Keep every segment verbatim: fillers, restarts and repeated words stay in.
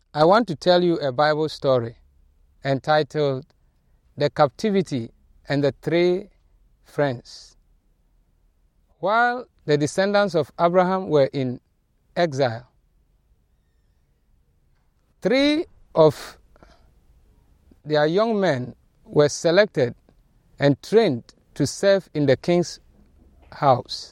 I want to tell you a Bible story entitled The Captivity and the Three Friends. While the descendants of Abraham were in exile, three of their young men were selected and trained to serve in the king's house.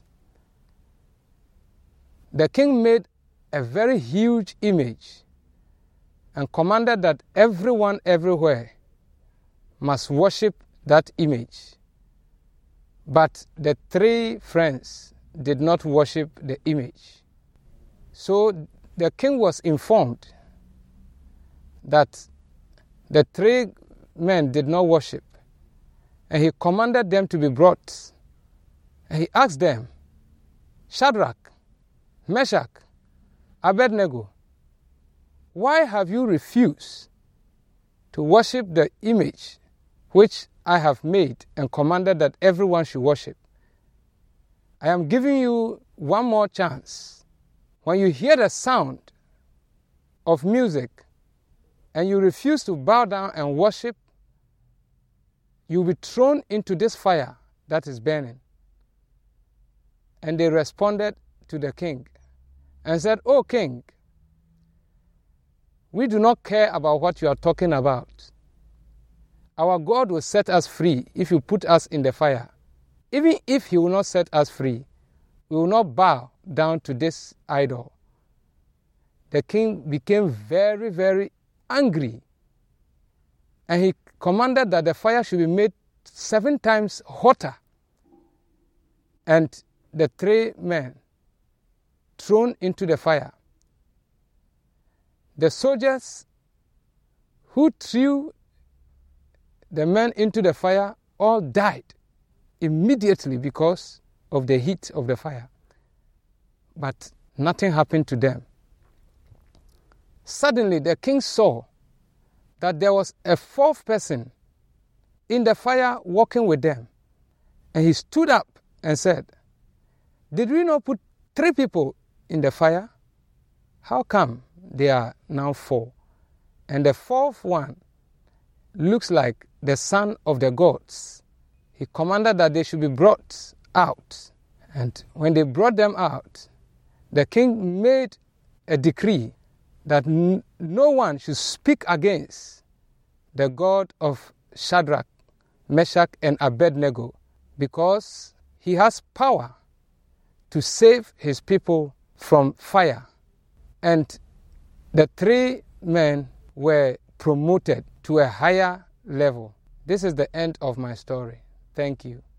The king made a very huge image and commanded that everyone everywhere must worship that image. But the three friends did not worship the image. So the king was informed that the three men did not worship, and he commanded them to be brought. And he asked them, Shadrach, Meshach, Abednego, why have you refused to worship the image which I have made and commanded that everyone should worship? I am giving you one more chance. When you hear the sound of music and you refuse to bow down and worship, you will be thrown into this fire that is burning. And they responded to the king and said, "O king, we do not care about what you are talking about. Our God will set us free if you put us in the fire. Even if he will not set us free, we will not bow down to this idol." The king became very, very angry, and he commanded that the fire should be made seven times hotter, and the three men thrown into the fire. The soldiers who threw the men into the fire all died immediately because of the heat of the fire. But nothing happened to them. Suddenly the king saw that there was a fourth person in the fire walking with them. And he stood up and said, "Did we not put three people in the fire? How come there are now four? And the fourth one looks like the son of the gods." He commanded that they should be brought out. And when they brought them out, the king made a decree that n- no one should speak against the God of Shadrach, Meshach, and Abednego, because he has power to save his people from fire. And the three men were promoted to a higher level. This is the end of my story. Thank you.